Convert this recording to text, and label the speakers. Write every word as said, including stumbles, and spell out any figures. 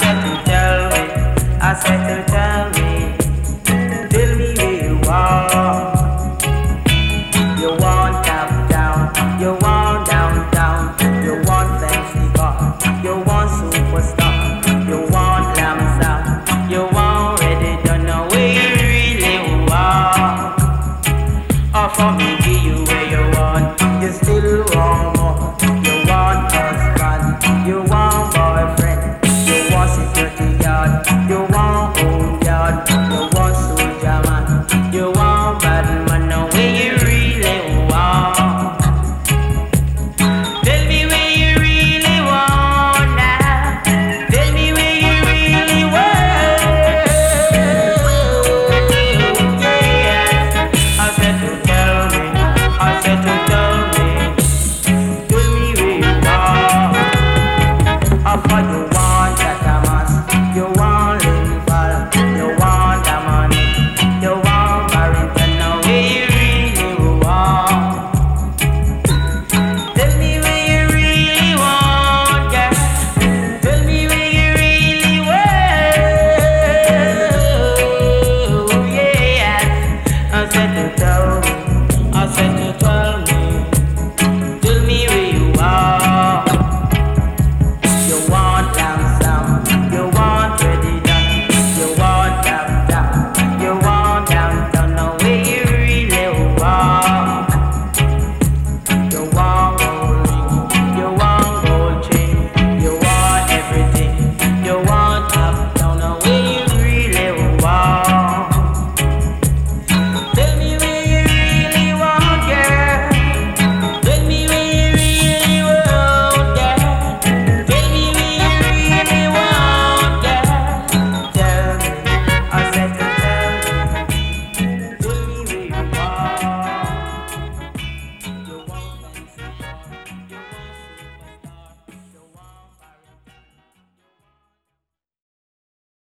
Speaker 1: said to tell me, I said to tell me, tell me where you are. You want down, down, you want down, down, you want fancy car, you want superstar.